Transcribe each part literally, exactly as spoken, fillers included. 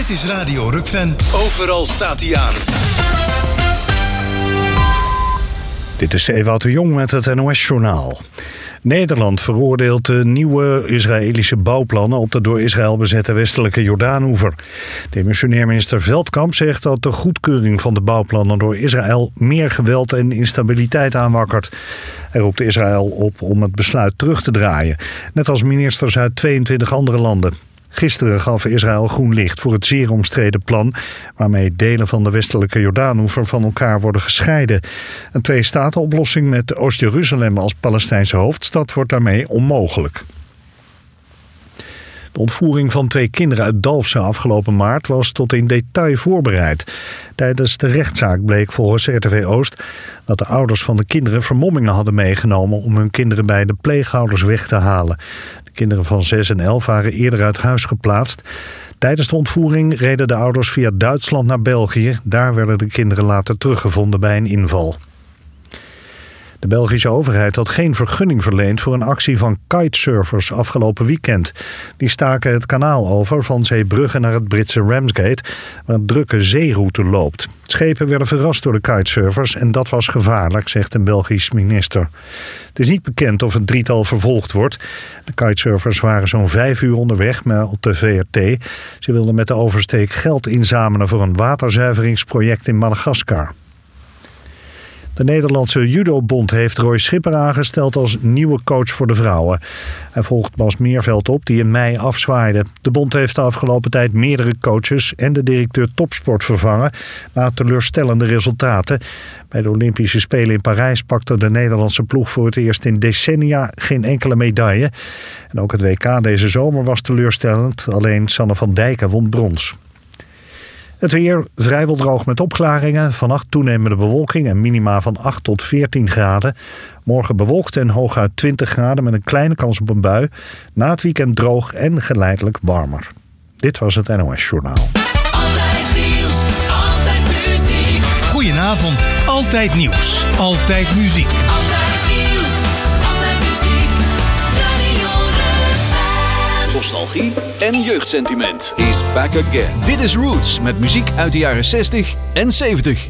Dit is Radio Rukven. Overal staat hij aan. Dit is Ewout de Jong met het N O S-journaal. Nederland veroordeelt de nieuwe Israëlische bouwplannen op de door Israël bezette westelijke Jordaanoever. Demissionair minister Veldkamp zegt dat de goedkeuring van de bouwplannen door Israël meer geweld en instabiliteit aanwakkert. Hij roept Israël op om het besluit terug te draaien, net als ministers uit tweeëntwintig andere landen. Gisteren gaf Israël groen licht voor het zeer omstreden plan waarmee delen van de westelijke Jordaanoever van elkaar worden gescheiden. Een twee-staten-oplossing met Oost-Jeruzalem als Palestijnse hoofdstad wordt daarmee onmogelijk. De ontvoering van twee kinderen uit Dalfsen afgelopen maart was tot in detail voorbereid. Tijdens de rechtszaak bleek volgens R T V Oost dat de ouders van de kinderen vermommingen hadden meegenomen om hun kinderen bij de pleegouders weg te halen. De kinderen van zes en elf waren eerder uit huis geplaatst. Tijdens de ontvoering reden de ouders via Duitsland naar België. Daar werden de kinderen later teruggevonden bij een inval. De Belgische overheid had geen vergunning verleend voor een actie van kitesurfers afgelopen weekend. Die staken het kanaal over van Zeebrugge naar het Britse Ramsgate, waar een drukke zeeroute loopt. Schepen werden verrast door de kitesurfers en dat was gevaarlijk, zegt een Belgisch minister. Het is niet bekend of het drietal vervolgd wordt. De kitesurfers waren zo'n vijf uur onderweg, meldt de V R T. Ze wilden met de oversteek geld inzamelen voor een waterzuiveringsproject in Madagaskar. De Nederlandse judobond heeft Roy Schipper aangesteld als nieuwe coach voor de vrouwen. Hij volgt Bas Meerveld op, die in mei afzwaaide. De bond heeft de afgelopen tijd meerdere coaches en de directeur topsport vervangen, na teleurstellende resultaten. Bij de Olympische Spelen in Parijs pakte de Nederlandse ploeg voor het eerst in decennia geen enkele medaille. En ook het W K deze zomer was teleurstellend, alleen Sanne van Dijken won brons. Het weer vrijwel droog met opklaringen. Vannacht toenemende bewolking en minima van acht tot veertien graden. Morgen bewolkt en hooguit twintig graden met een kleine kans op een bui. Na het weekend droog en geleidelijk warmer. Dit was het N O S-journaal. Altijd nieuws, altijd muziek. Goedenavond, altijd nieuws, altijd muziek. Altijd nieuws, altijd muziek. Radio Rukven. Nostalgie en jeugdsentiment. He's back again. Dit is Roots met muziek uit de jaren zestig en zeventig.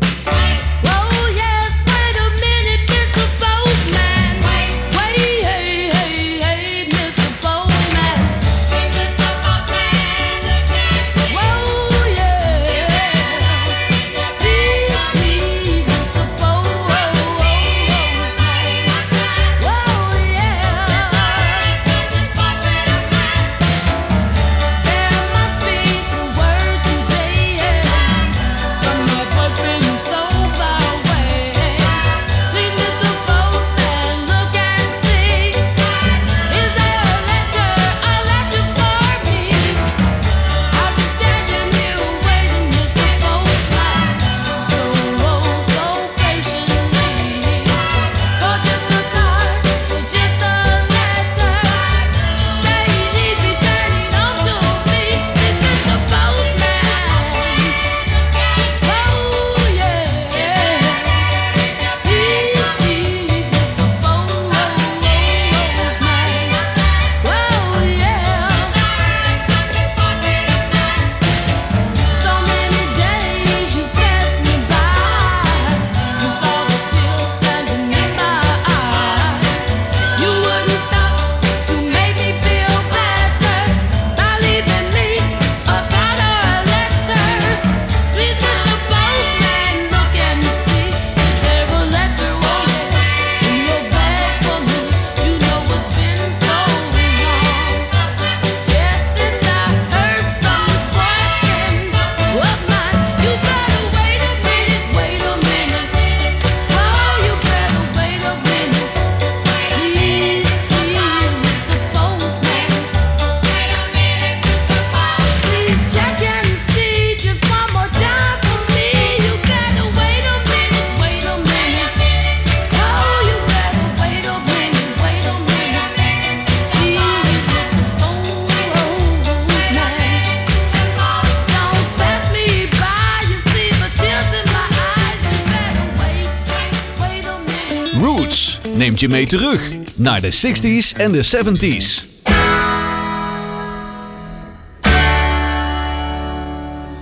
Roots neemt je mee terug naar de zestig's en de zeventig's.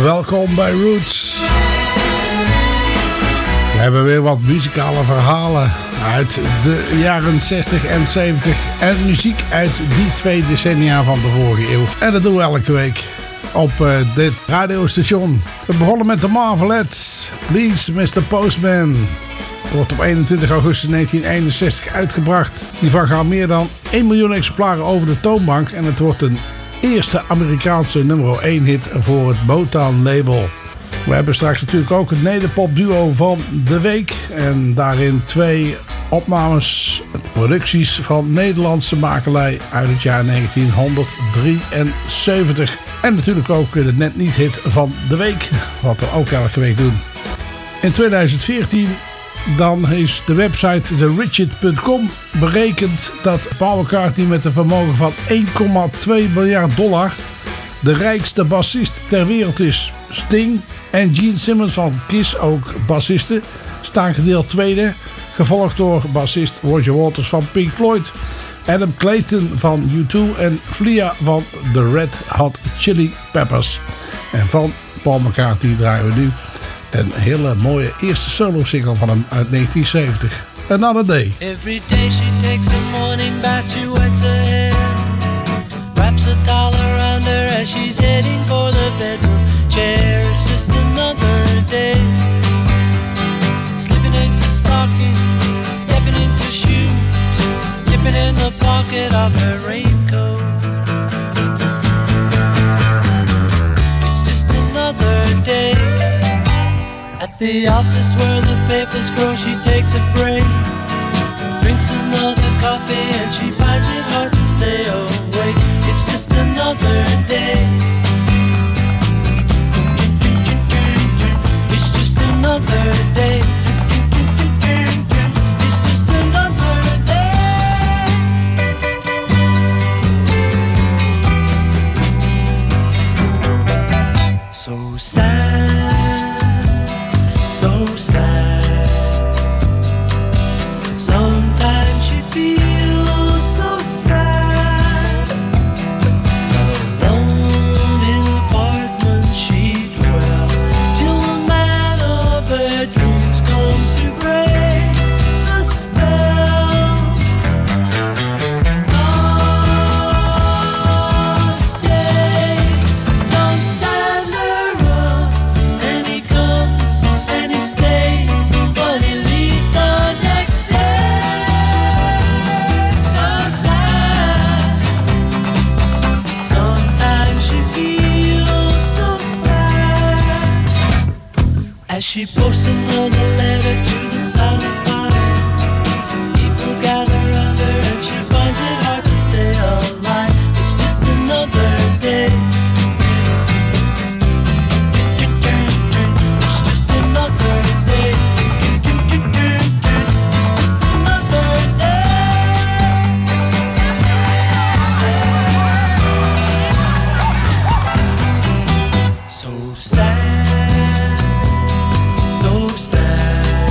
Welkom bij Roots. We hebben weer wat muzikale verhalen uit de jaren zestig en zeventig en muziek uit die twee decennia van de vorige eeuw. En dat doen we elke week op uh, dit radiostation. We begonnen met de Marvelettes. Please, mister Postman. Wordt op eenentwintig augustus negentien eenenzestig uitgebracht. Hiervan gaan meer dan één miljoen exemplaren over de toonbank. En het wordt een eerste Amerikaanse nummer één hit voor het Motown label. We hebben straks natuurlijk ook het nederpop duo van de week. En daarin twee opnames, producties van Nederlandse makelij uit het jaar negentienhonderddrieënzeventig. En natuurlijk ook de net niet hit van de week, wat we ook elke week doen. In tweeduizend veertien dan is de website the richard punt com berekend dat Paul McCartney met een vermogen van één komma twee miljard dollar de rijkste bassist ter wereld is. Sting en Gene Simmons van Kiss, ook bassisten, staan gedeeld tweede, gevolgd door bassist Roger Waters van Pink Floyd, Adam Clayton van U twee en Flea van The Red Hot Chili Peppers. En van Paul McCartney draaien we nu een hele mooie eerste solo single van hem uit negentien zeventig. Another Day. Every day she takes a morning bath, she wets her hair, wraps a towel around her as she's heading for the bedroom chair. It's just another day, slipping into stockings, stepping into shoes, dipping in the pocket of her raincoat. It's just another day. At the office where the papers grow, she takes a break, drinks another coffee, and she finds it hard to stay awake. It's just another day. It's just another day. It's just another day. So sad. So sad. Sometimes she feels so sad. Alone in an apartment she dwells till the man of her dreams comes to break the spell. Oh, stay, don't stand her up. And he comes and he stays, but he leaves the next day. So sad. Sometimes she feels so sad as she posts another letter to the silent fire. People gather around her and she finds it hard to stay alive. It's just another day. It's just another day. It's just another day. So sad, so sad.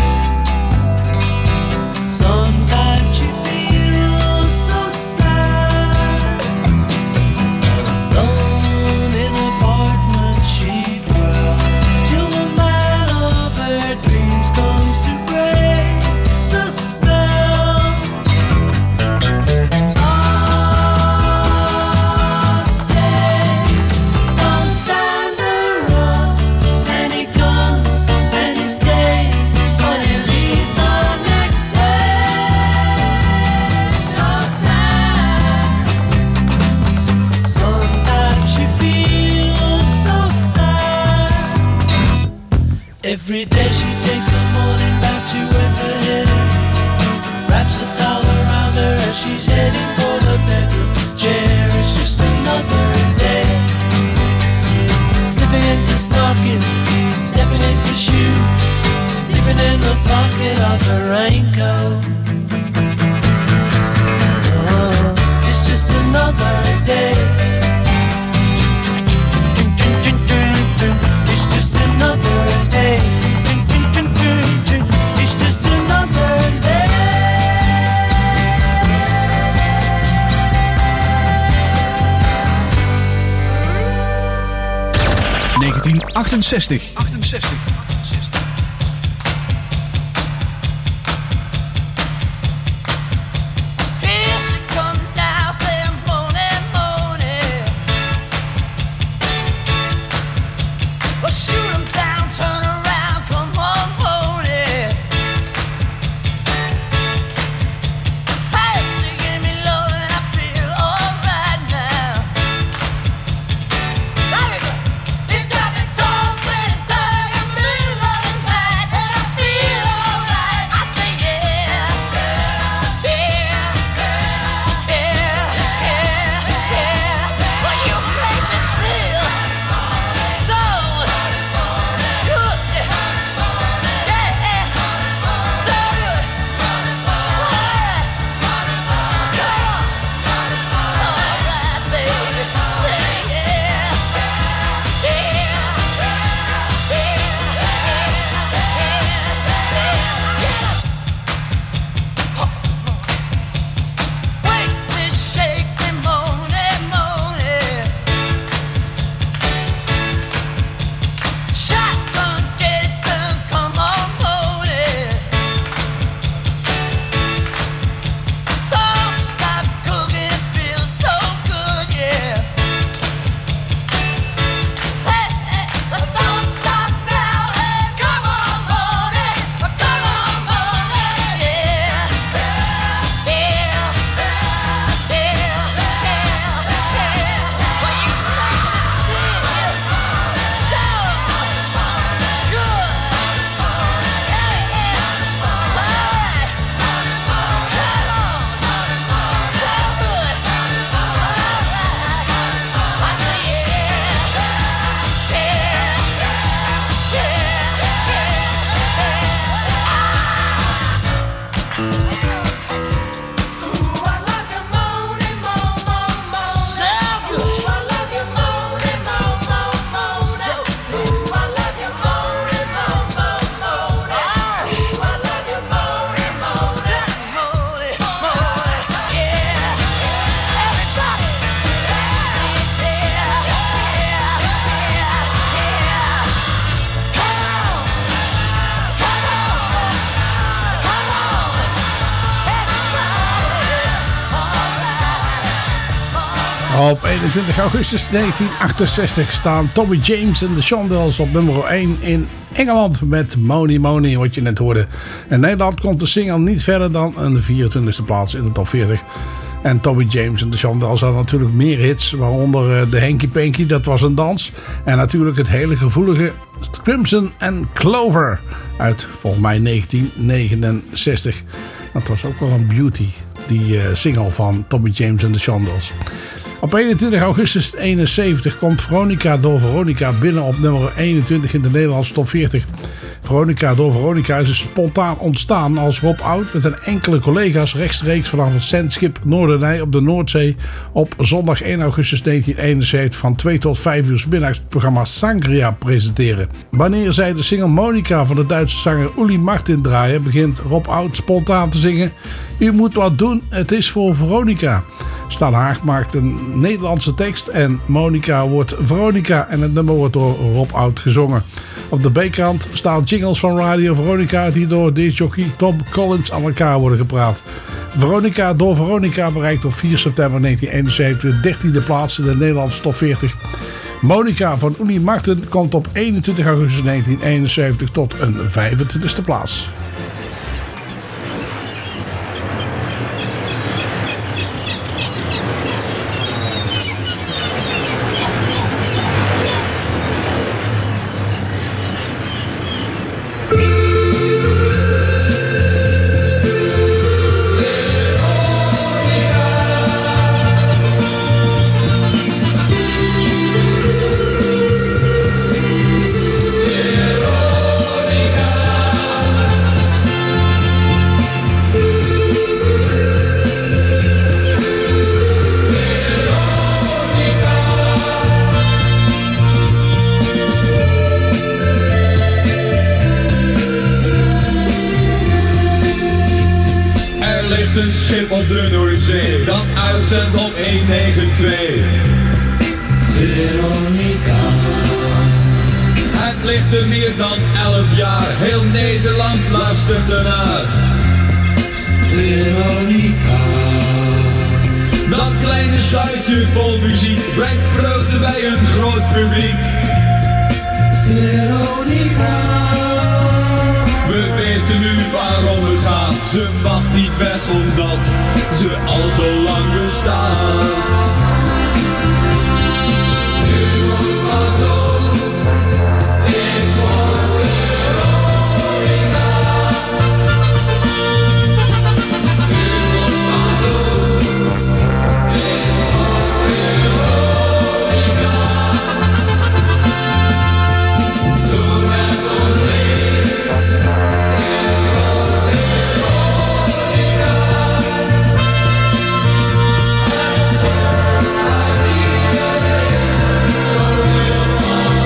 Sometimes she feels so sad. Alone in an apartment she dwells till the man of her dreams comes to break the spell. Oh, stay, don't stand her up. And he comes and he stays, but he leaves the next day. So sad. Sometimes she feels so sad. Every day she takes a morning bath, she wets her hair, wraps a towel around her as she's heading for the bedroom chair. It's just another day, slipping into stockings, stepping into shoes, dipping in the pocket of her raincoat. Oh, it's just another day. It's just another day. It's just another day. negentien achtenzestig. achtenzestig. Op eenentwintig augustus negentien achtenzestig staan Tommy James en de Shondells op nummer één in Engeland met Money Money, wat je net hoorde. In Nederland komt de single niet verder dan een vierentwintigste plaats in de top veertig. En Tommy James en de Shondells hadden natuurlijk meer hits, waaronder de Hanky Panky, dat was een dans. En natuurlijk het hele gevoelige Crimson and Clover uit volgens mij negentien negenenzestig. Dat was ook wel een beauty, die uh, single van Tommy James en de Shondells. Op eenentwintig augustus eenenzeventig komt Veronica door Veronica binnen op nummer eenentwintig in de Nederlandse top veertig. Veronica door Veronica is dus spontaan ontstaan als Rob Oud met een enkele collega's rechtstreeks vanaf het zendschip Noorderney op de Noordzee op zondag één augustus negentien eenenzeventig van twee tot vijf uur 's middags het programma Sangria presenteren. Wanneer zij de single Monica van de Duitse zanger Uli Martin draaien, begint Rob Oud spontaan te zingen: "U moet wat doen, het is voor Veronica." Stan Haag maakt een Nederlandse tekst en Monica wordt Veronica en het nummer wordt door Rob Oud gezongen. Op de B-kant staan jingles van Radio Veronica die door discjockey Tom Collins aan elkaar worden gepraat. Veronica door Veronica bereikt op vier september negentien eenenzeventig de dertiende plaats in de Nederlandse top veertig. Monica van Uli Martin komt op eenentwintig augustus negentien eenenzeventig tot een vijfentwintigste plaats. Een schip op de Noordzee dat uitzendt op honderdnegenentwintig. Veronica, ligt er meer dan elf jaar. Heel Nederland luistert ernaar. Veronica. Dat kleine schuitje vol muziek brengt vreugde bij een groot publiek. Veronica. We weten nu waarom het gaat. Ze mag niet weg omdat ze al zo lang bestaat. Nu moet wat doen. Het is voor Veronica. Nu moet wat doen. Het is voor Veronica. Doe met ons mee. Het is voor Veronica. Het scheelt aan iedereen zoveel van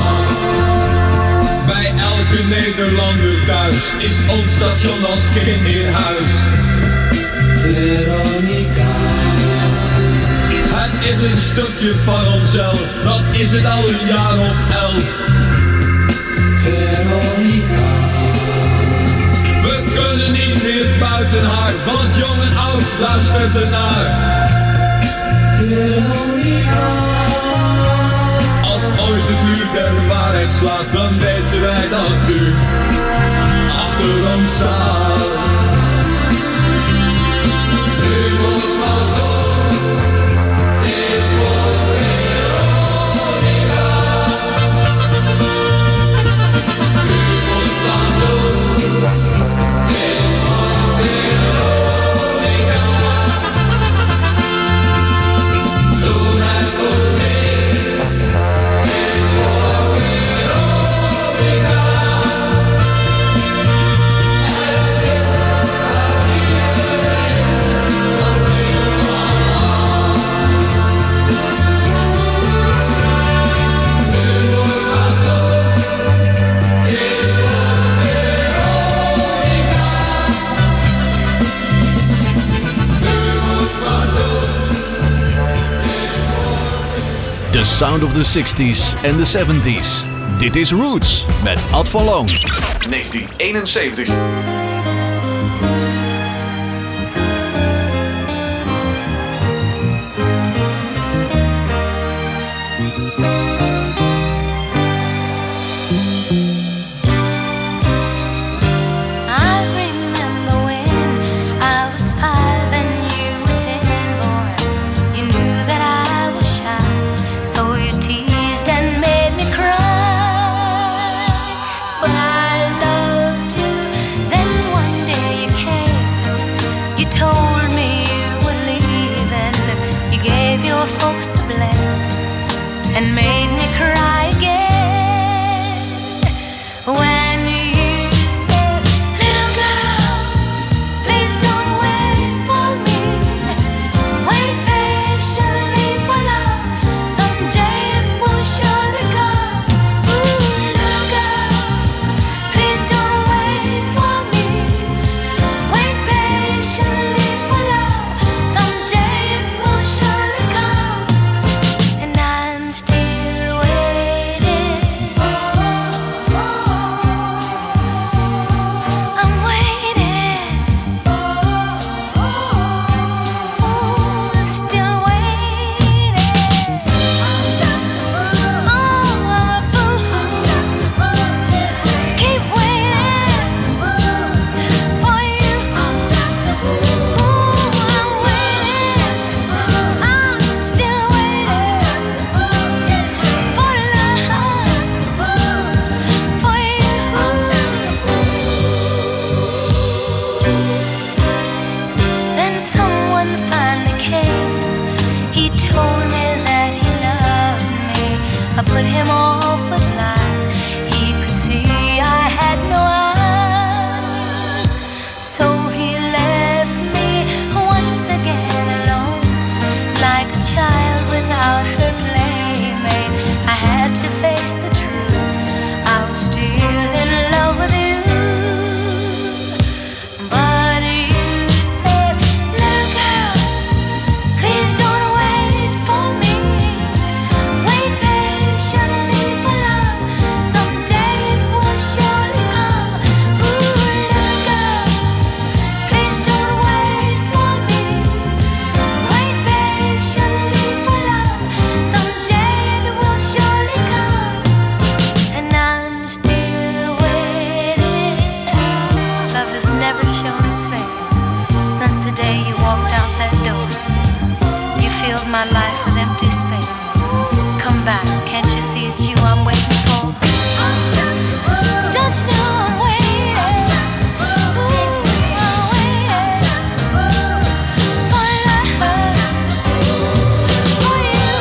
af. Bij elke Nederlander thuis is ons station als kind in huis. Veronica. Het is een stukje van onszelf, dat is het al een jaar of elf. Veronica. We kunnen niet meer buiten haar, want jong en oud luistert ernaar. Veronica. Als ooit het uur der waarheid slaat, dan weten wij dat u achter ons staat. U moet wat doen, het is voor Veronica. U moet wat doen, het is voor Veronica. Doe met ons mee, het is voor Veronica. Het scheelt aan iedereen zoveel van af. U moet wat doen, het is voor Veronica. U moet wat doen, het is voor The sound of the sixties en the seventies. Dit is Roots met Ad van Loon. negentien eenenzeventig. I remember when I was five and you were ten, boy. You knew that I was shy, so you teased and made me cry. But I loved you. Then one day you came. You told me you were leaving. You gave your folks the blame and made me cry again. When you said, little girl, please don't wait for me. Wait patiently for love. Someday it will surely come. Ooh, little girl, please don't wait for me. Wait patiently for love. Someday it will surely come. And I'm still waiting. I'm waiting. Still waiting. I'm just a fool. Oh, I'm a fool. I'm just a fool. To keep waiting for you. I'm just a fool. Ooh, I'm waiting. I'm still waiting for love, for you. Then someone finally came. He told me that he loved me. I put him off with lies. He could see I had no eyes. So he left me once again alone, like a child without her playmate. I had to face the truth. I was still in love with you. But you said, little girl, please don't wait for me. Wait patiently for life with empty space. Come back, can't you see it's you I'm waiting for? Don't you know I'm waiting? Ooh, I'm waiting for love, for you.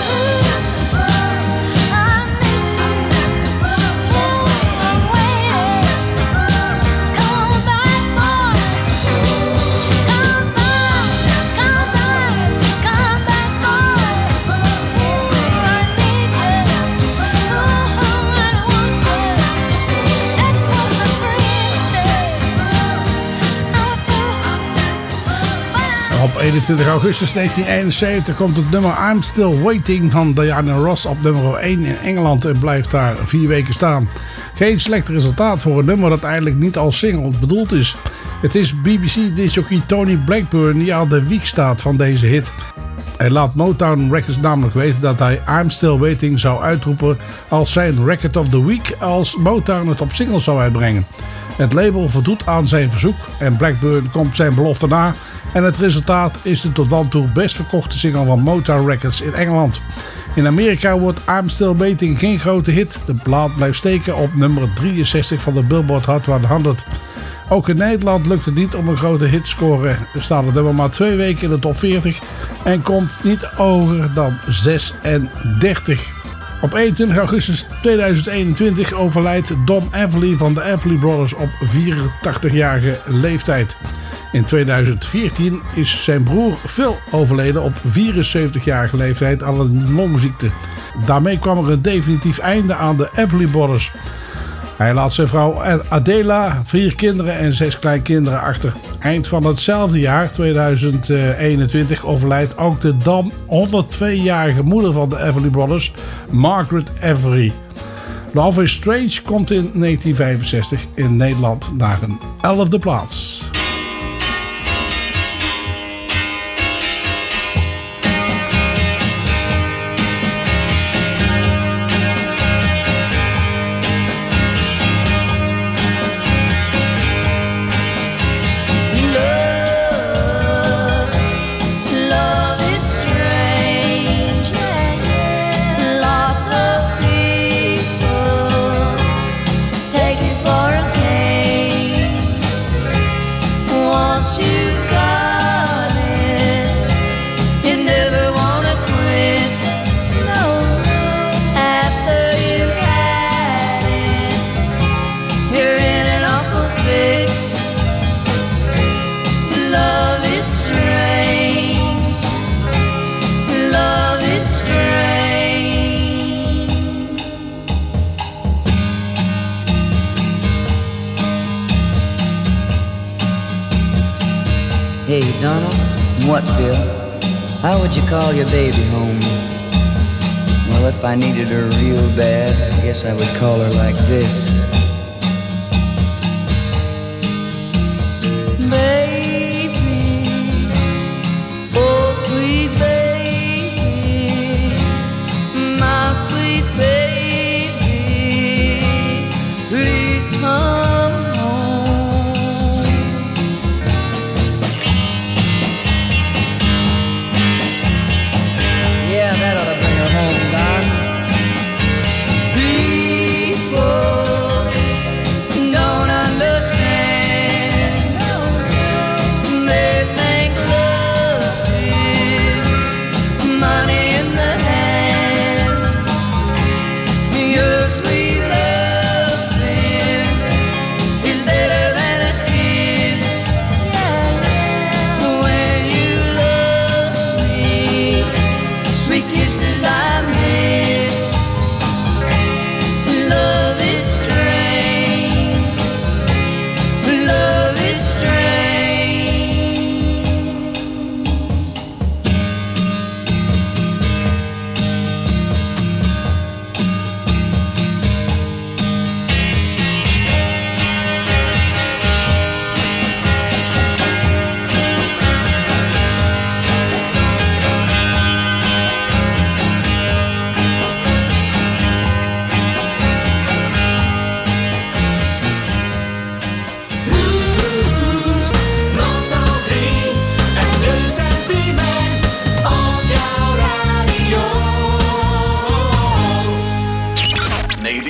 I miss you. Ooh, I'm waiting. Come back, boy. Come back, come back, come back, boy. Ooh, I need you. Ooh, I want you. That's what my friend said. I'm a fool. Op eenentwintig augustus negentien eenenzeventig komt het nummer I'm Still Waiting van Diana Ross op nummer één in Engeland en blijft daar vier weken staan. Geen slecht resultaat voor een nummer dat eigenlijk niet als single bedoeld is. Het is B B C-disjockey Tony Blackburn die aan de wieg staat van deze hit. Hij laat Motown Records namelijk weten dat hij I'm Still Waiting zou uitroepen als zijn Record of the Week als Motown het op single zou uitbrengen. Het label voldoet aan zijn verzoek en Blackburn komt zijn belofte na en het resultaat is de tot dan toe best verkochte single van Motown Records in Engeland. In Amerika wordt I'm Still Waiting geen grote hit. De plaat blijft steken op nummer drieënzestig van de Billboard Hot honderd. Ook in Nederland lukt het niet om een grote hit te scoren. Er staat het nummer maar twee weken in de top veertig en komt niet hoger dan zesendertig. Op eenentwintig augustus tweeduizend eenentwintig overlijdt Don Everly van de Everly Brothers op vierentachtigjarige leeftijd. In tweeduizend veertien is zijn broer Phil overleden op vierenzeventigjarige leeftijd aan een longziekte. Daarmee kwam er een definitief einde aan de Everly Brothers. Hij laat zijn vrouw Adela, vier kinderen en zes kleinkinderen achter. Eind van hetzelfde jaar, tweeduizend eenentwintig, overlijdt ook de dan honderdtweejarige moeder van de Everly Brothers, Margaret Everly. Love is Strange komt in negentien vijfenzestig in Nederland naar een elfde plaats. Hey, Donald. What, Phil? How would you call your baby home? Well, if I needed her real bad, I guess I would call her like this. Baby, oh sweet baby, my sweet baby, please come.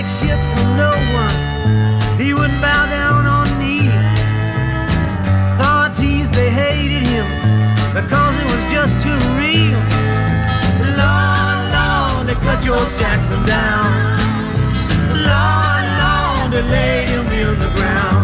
take shit from no one. He wouldn't bow down on knee. Authorities, they hated him because it was just too real. Lord, Lord, they cut George Jackson down. Lord, Lord, they laid him in the ground.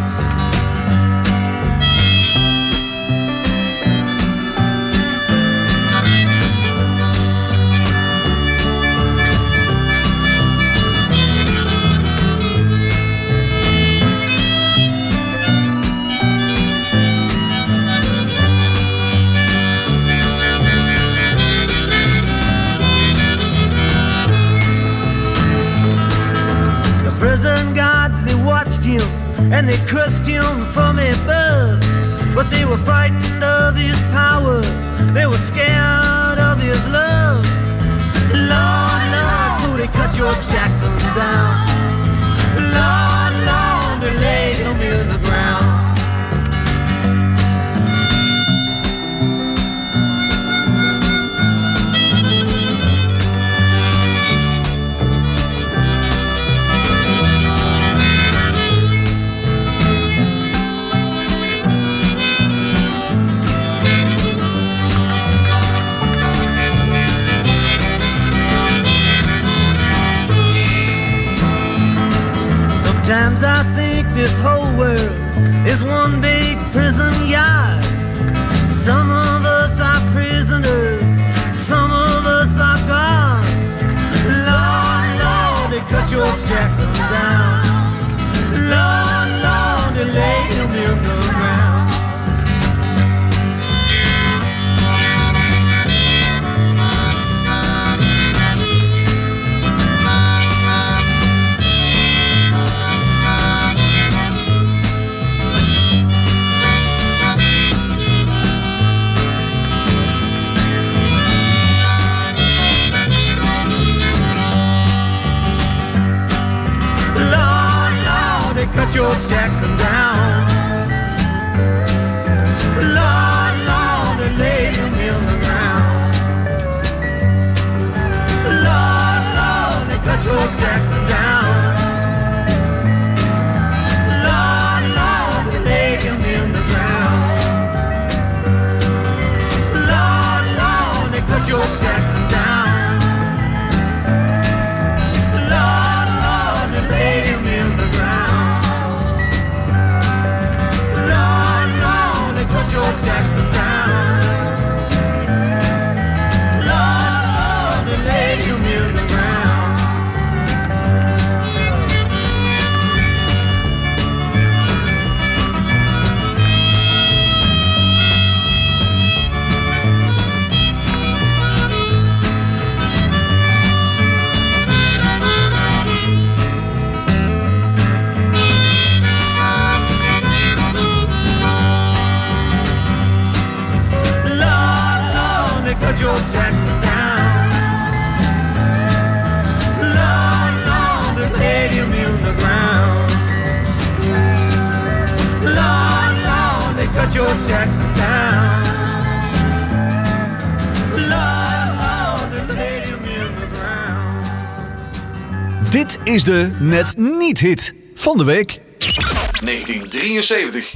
Prison guards, they watched him and they cursed him from above. But they were frightened of his power, they were scared of his love. Lord, Lord, so they cut George Jackson down. Lord, Lord, they laid him in the ground. Sometimes I think this whole world is one big prison yard. Some of us are prisoners, some of us are guards. Lord, Lord, they cut George Jackson down. Lord, Lord, they laid him in the ground. Cut George Jackson down. Lord, Lord, they laid him in the ground. Lord, Lord, they cut George Jackson down. Lord, Lord, they laid him in the ground. Lord, Lord, they cut George Jackson down. Lord, Lord, they laid him in the ground. George Jackson down. Lord, Lord, they laid him in the ground. Cut George Jackson down. Lord, Lord, they laid him in the ground. Lord, Lord, they cut George Jackson down. Lord, Lord, they laid him in the ground. Dit is de net niet hit van de week. negentien drieënzeventig.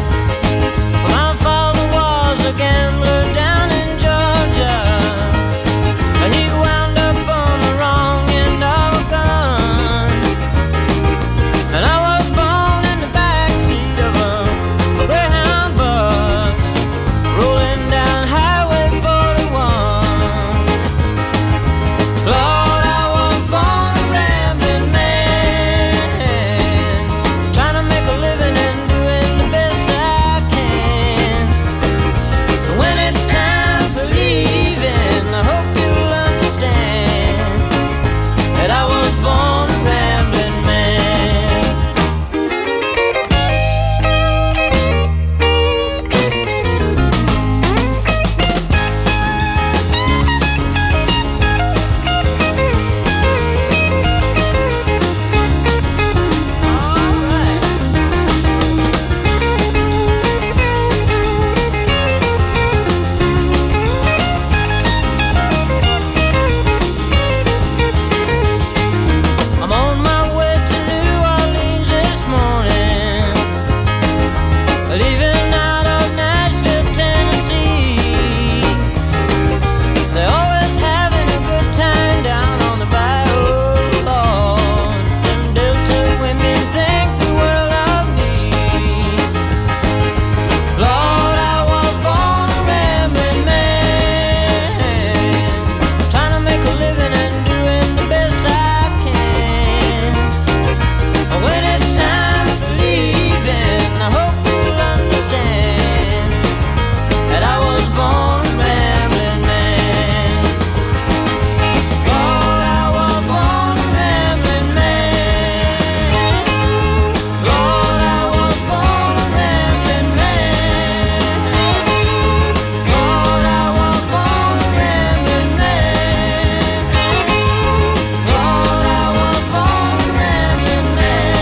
My father was a gambler down in Georgia. leaving out of Nashville, Tennessee. They're always having a good time down on the bayou, Lord. Them Delta women think the world of me. Lord, I was born a rambling man, trying to make a living and doing the best I can. But when it's time for leaving, I hope you'll understand that I was born a rambling man. Lord, I was born a rambling man. Lord, I was born a rambling man. Lord, I was born a rambling man. Lord, I was born a rambling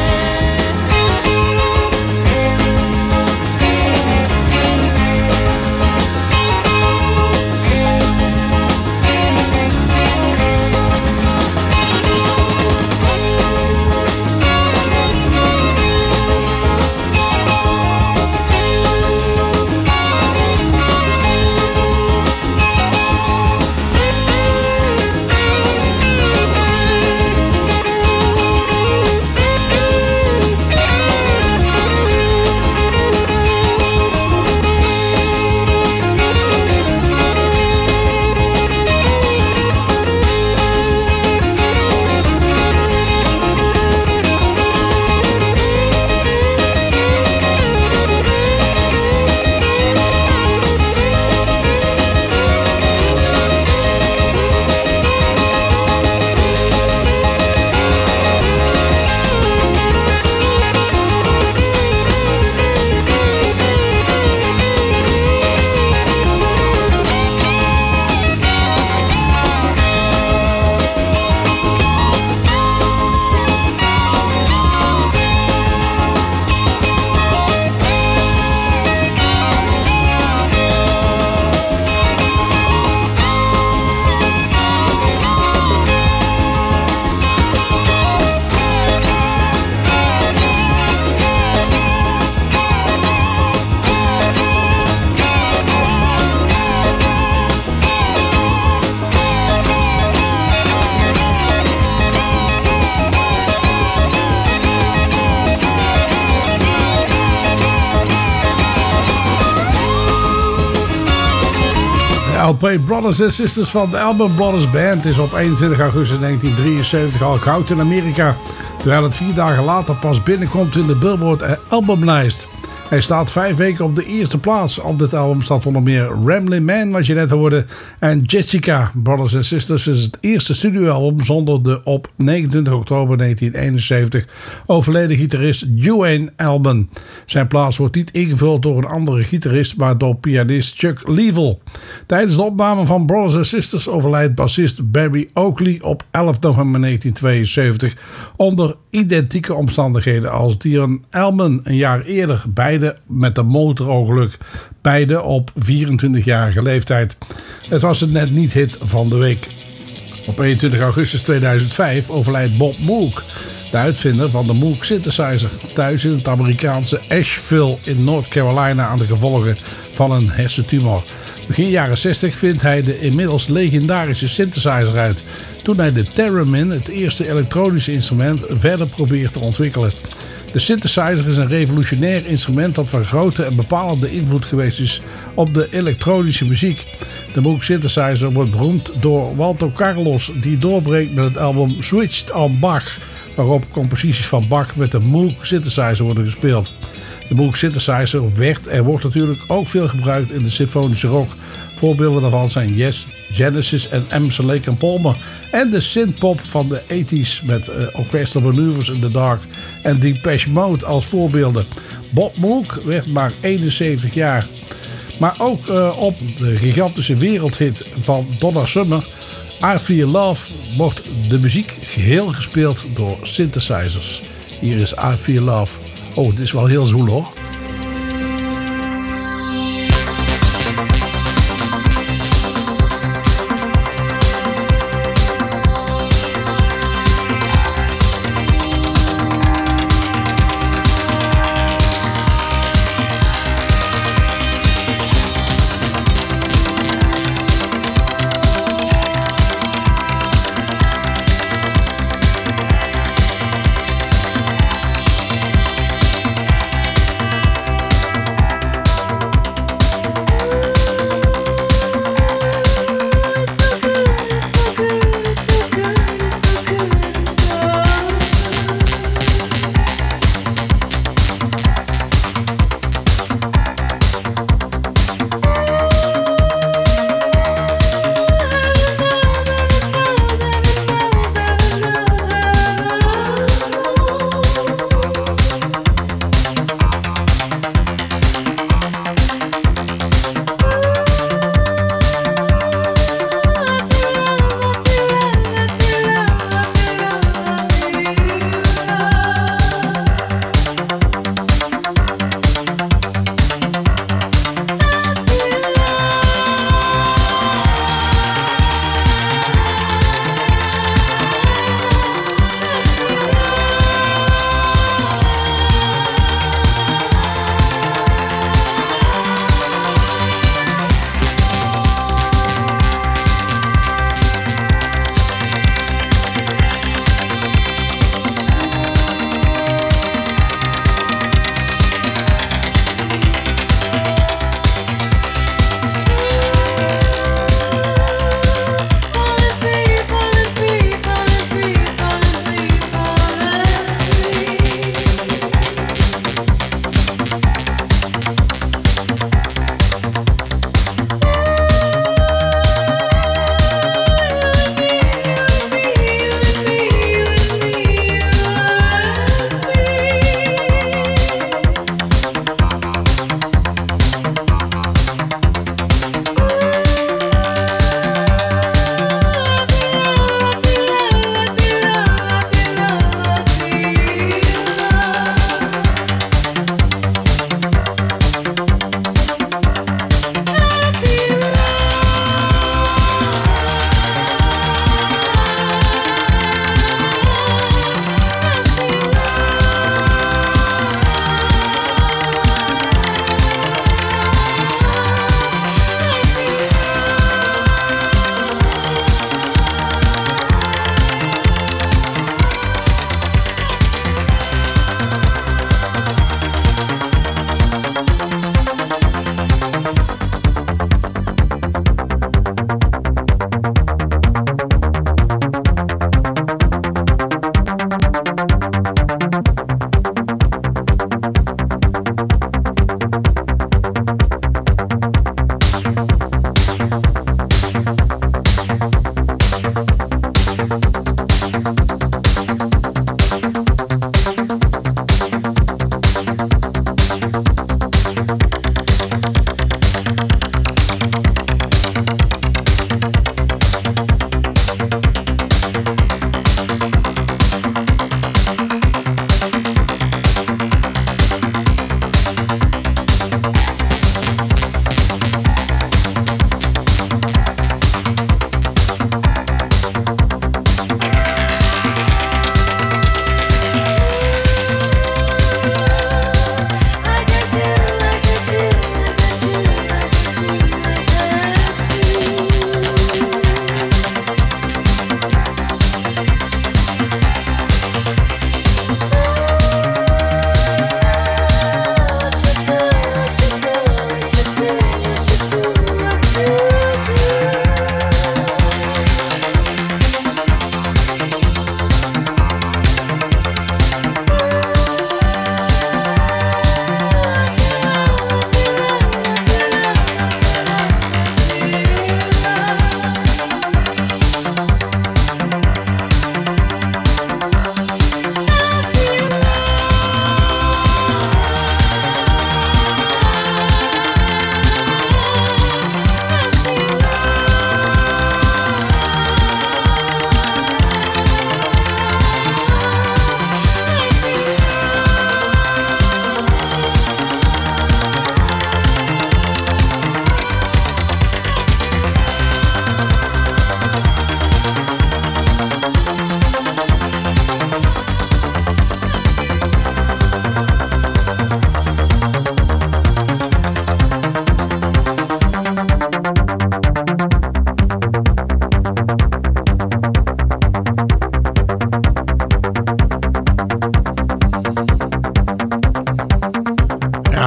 L P Brothers and Sisters van de Allman Brothers Band is op eenentwintig augustus negentien drieënzeventig al goud in Amerika, terwijl het vier dagen later pas binnenkomt in de Billboard albumlijst. Hij staat vijf weken op de eerste plaats. Op dit album staat onder meer Ramblin' Man, wat je net hoorde, en Jessica. Brothers and Sisters is het eerste studioalbum zonder de op negenentwintig oktober negentien eenenzeventig overleden gitarist Duane Allman. Zijn plaats wordt niet ingevuld door een andere gitarist, maar door pianist Chuck Leavell. Tijdens de opname van Brothers and Sisters overlijdt bassist Barry Oakley op elf november negentien tweeënzeventig onder identieke omstandigheden als Duane Allman een jaar eerder, beide met een motorongeluk, beide op vierentwintigjarige leeftijd. Het was het net niet hit van de week. Op eenentwintig augustus tweeduizend vijf overlijdt Bob Moog, de uitvinder van de Moog synthesizer, thuis in het Amerikaanse Asheville in North Carolina aan de gevolgen van een hersentumor. Begin jaren zestig vindt hij de inmiddels legendarische synthesizer uit, toen hij de Theremin, het eerste elektronische instrument, verder probeert te ontwikkelen. De synthesizer is een revolutionair instrument dat van grote en bepalende invloed geweest is op de elektronische muziek. De Moog synthesizer wordt beroemd door Walter Carlos, die doorbreekt met het album Switched on Bach, waarop composities van Bach met de Moog synthesizer worden gespeeld. De Moog synthesizer werd en wordt natuurlijk ook veel gebruikt in de symfonische rock. Voorbeelden daarvan zijn Yes, Genesis en Emerson, Lake and Palmer. En de synthpop van de tachtiger met uh, Orchestral Maneuvers in the Dark en Depeche Mode als voorbeelden. Bob Moog werd maar eenenzeventig jaar. Maar ook uh, op de gigantische wereldhit van Donna Summer, I Feel Love, wordt de muziek geheel gespeeld door synthesizers. Hier is I Feel Love. Oh, het is wel heel zoel hoor.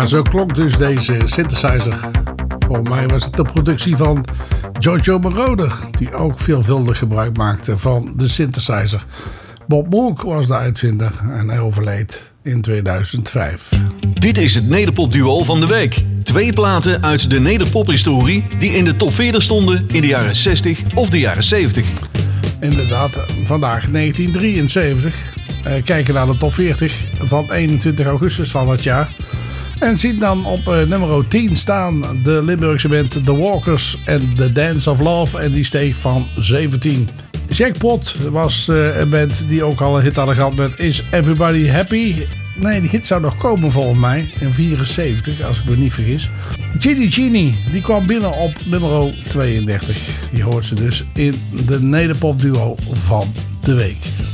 zo klonk dus deze synthesizer. Voor mij was het de productie van Giorgio Moroder, die ook veelvuldig gebruik maakte van de synthesizer. Bob Moog was de uitvinder en hij overleed in tweeduizend vijf. Dit is het Nederpopduo van de week. Twee platen uit de nederpophistorie die in de top veertig stonden in de jaren zestig of de jaren zeventig. Inderdaad, vandaag negentien drieënzeventig. Uh, kijken naar de top veertig van eenentwintig augustus van het jaar. En zien dan op uh, nummer tien staan de Limburgse band The Walkers en The Dance of Love. En die steeg van zeventien. Jackpot was uh, een band die ook al een hit hadden gehad met Is Everybody Happy? Nee, die hit zou nog komen volgens mij in vierenzeventig, als ik me niet vergis. Ginny Genie, die kwam binnen op nummer tweeëndertig. Je hoort ze dus in de nederpopduo van de week.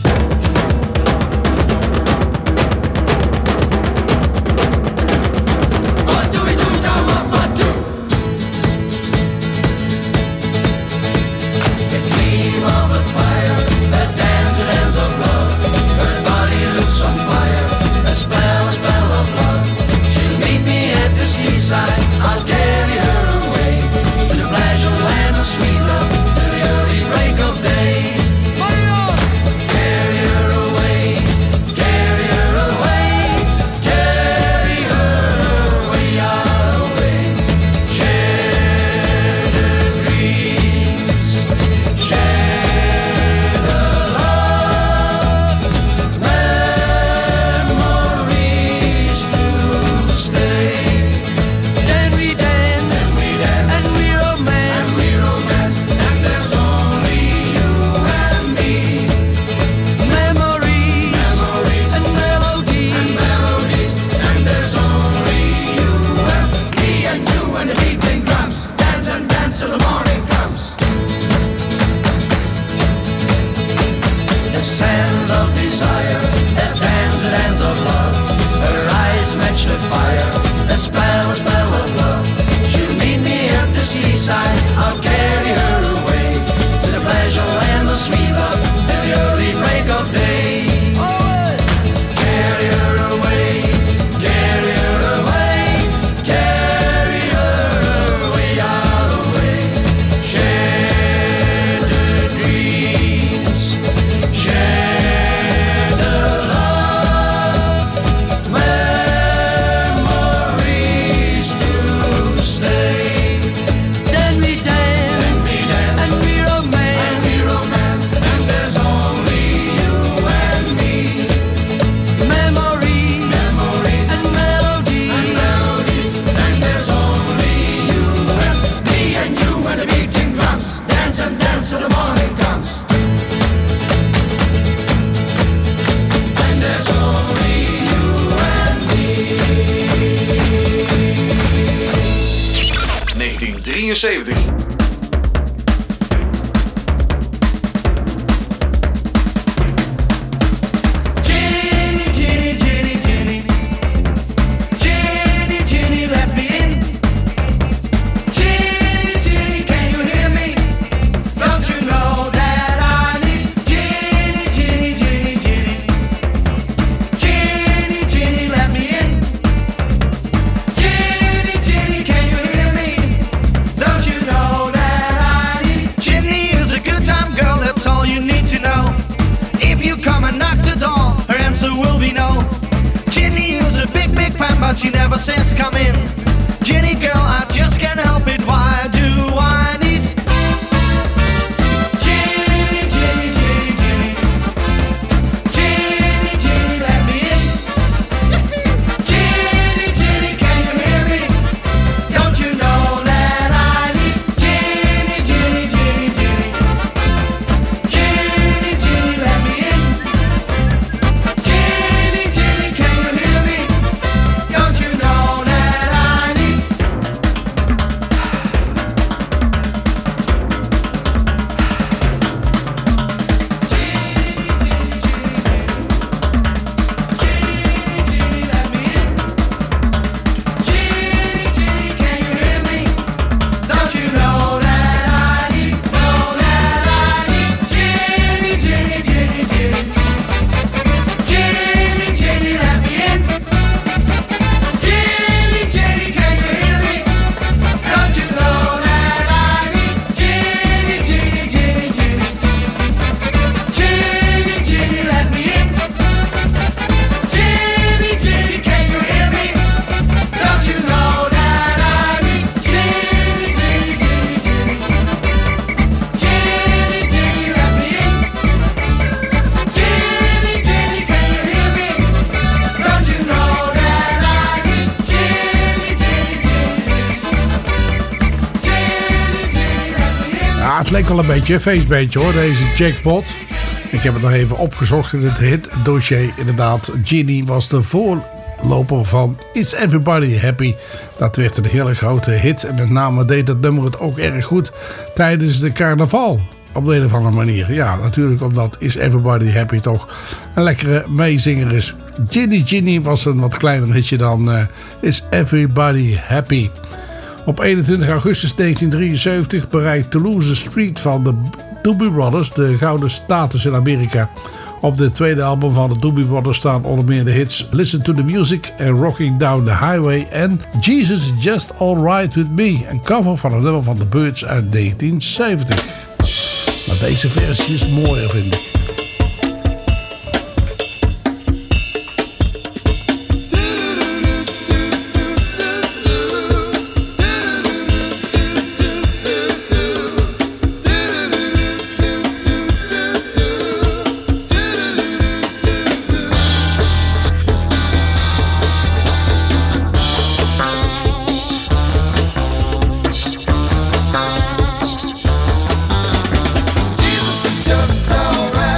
negentien drieënzeventig. But she never says come in. Jenny girl, I just can't help it. Why do I need Jenny, Jenny, Jenny, Jenny? Jenny, Jenny, let me in. Jenny, Jenny, can you hear me? Don't you know that I need Jenny, Jenny, Jenny, Jenny? Jenny, Jenny, let me in. Jenny, Jenny, can you hear me? Don't you know that I Ja, het leek wel een beetje een feestbeentje hoor, deze Jackpot. Ik heb het nog even opgezocht in het hitdossier. Inderdaad, Ginny was de voorloper van Is Everybody Happy. Dat werd een hele grote hit. En met name deed dat nummer het ook erg goed tijdens de carnaval. Op de een of andere manier. Ja, natuurlijk omdat Is Everybody Happy toch een lekkere meezinger is. Ginny Ginny was een wat kleiner hitje dan uh, Is Everybody Happy. Op eenentwintig augustus negentien drieënzeventig bereikt Toulouse Street van de Doobie Brothers de gouden status in Amerika. Op de tweede album van de Doobie Brothers staan onder meer de hits Listen to the Music en Rocking Down the Highway en Jesus is Just Alright With Me, een cover van een nummer van The Byrds uit negentien zeventig. Maar deze versie is mooier, vind ik. Just alright.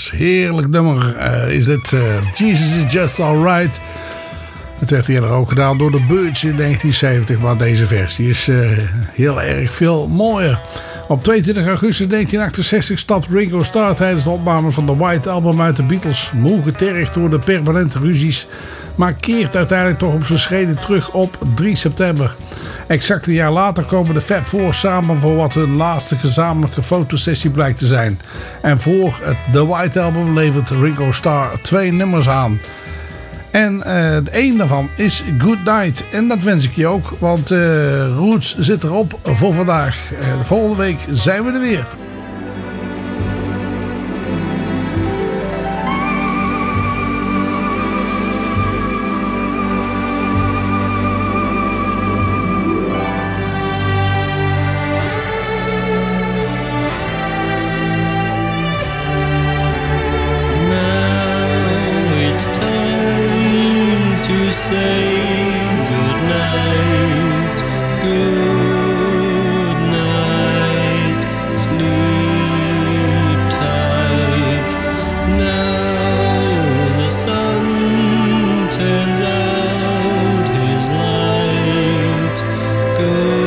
Beatles. Heerlijk nummer uh, is dit. Uh, Jesus is Just Alright. Het werd eerder ook gedaan door de Byrds in negentien zeventig. Maar deze versie is uh, heel erg veel mooier. Op tweeëntwintig augustus negentien achtenzestig stapt Ringo Starr tijdens de opname van de White Album uit de Beatles. Moe getergd door de permanente ruzies. Maar keert uiteindelijk toch op zijn schreden terug op drie september. Exact een jaar later komen de Fab Four samen voor wat hun laatste gezamenlijke fotosessie blijkt te zijn. En voor het The White Album levert Ringo Starr twee nummers aan. En uh, één daarvan is Good Night. En dat wens ik je ook, want uh, Roots zit erop voor vandaag. Uh, volgende week zijn we er weer.